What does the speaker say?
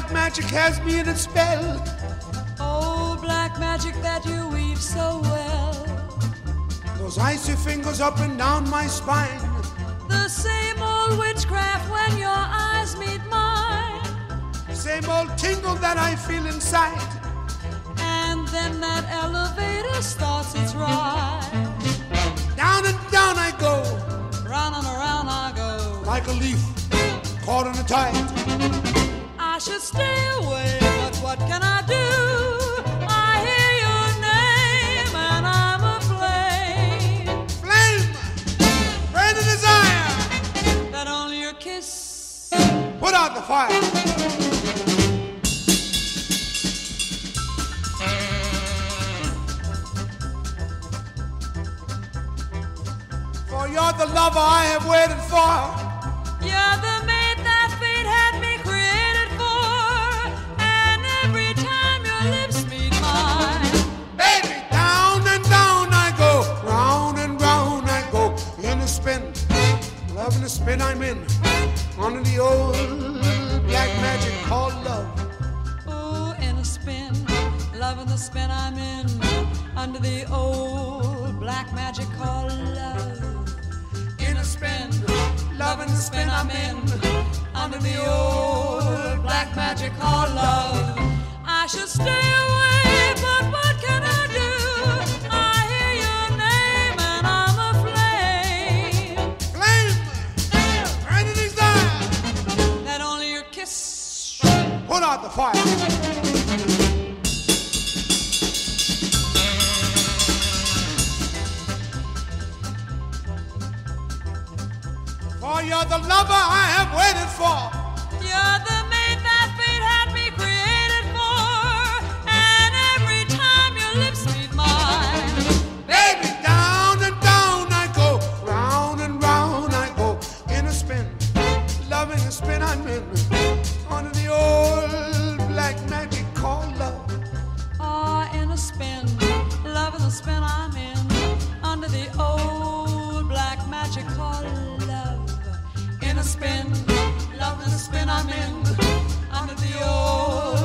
black magic has me in its spell. Oh, black magic that you weave so well. Those icy fingers up and down my spine. The same old witchcraft when your eyes meet mine. Same old tingle that I feel inside. And then that elevator starts its ride. Down and down I go. Round and around I go. Like a leaf caught in a tide. I should stay away, but what can I do? I hear your name and I'm aflame. Flame, burn the desire. That only your kiss put out the fire. For you're the lover I have waited for. You're the mate that fate had me created for. And every time your lips meet mine, baby, down and down I go. Round and round I go. In a spin, love in the spin I'm in. Under the old black magic called love. oh, in a spin, love in the spin I'm in. Under the old black magic called love. In a spin, Love in the spin I'm in. Under the old black magic called love. I should stay away, but what can I do? I hear your name and I'm aflame. flame, burn the desire. That only your kiss Put out the fire. For you're the lover I have waited for. You're the mate that fate had me created for. And every time your lips meet mine, Baby, down and down I go. Round and round I go. In a spin, love in a spin I'm in. Under the old black magic called love. in a spin, love in the spin I'm in. Under the old black magic called love. In a spin, love in the spin I'm in. Under the old